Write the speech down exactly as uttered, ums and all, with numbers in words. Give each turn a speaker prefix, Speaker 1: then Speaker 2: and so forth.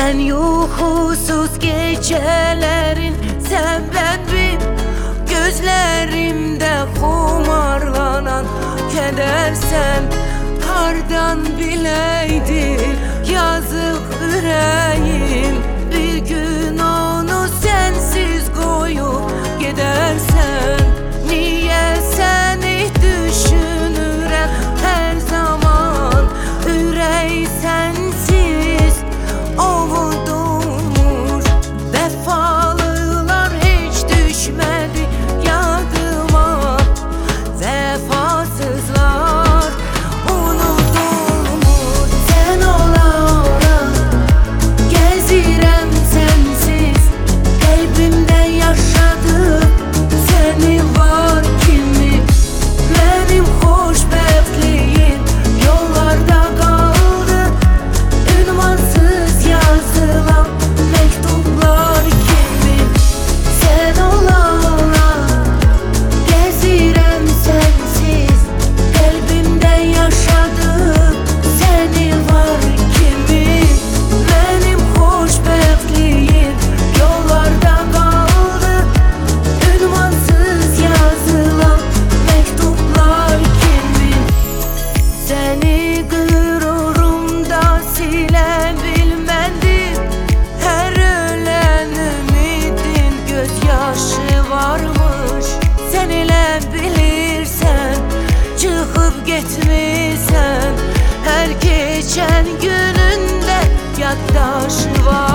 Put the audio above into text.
Speaker 1: Sen yuhusuz gecelerin sebebi, gözlerimde kumarlanan keder sen. Kardan bileydi yazık yüreğim, bir gün onu sensiz koyup gidersen. Niye seni düşünürem her zaman, yüreği sensiz ovudumur. Vefalılar hiç düşmedi yadıma, vefasızlar unutulmur. Sen ola ola gezirem sensiz, kalbimde yaşadım seni var kimi. Benim hoşbeftliğim yollarda kaldı, ünvansız yazılan mektuplar kimi. Sen ola ola gezirem sensiz, kalbimde yaşadım seni var kimi. Benim hoşbeftliğim yollarda kaldı, ünvansız yazılan mektuplar kimi. Seni gururumda silebilmedim, her ölen ümidin gözyaşı varmış. Sen ile bilirsen çıkıp gitmişsen, her geçen gününde yaddaşı var.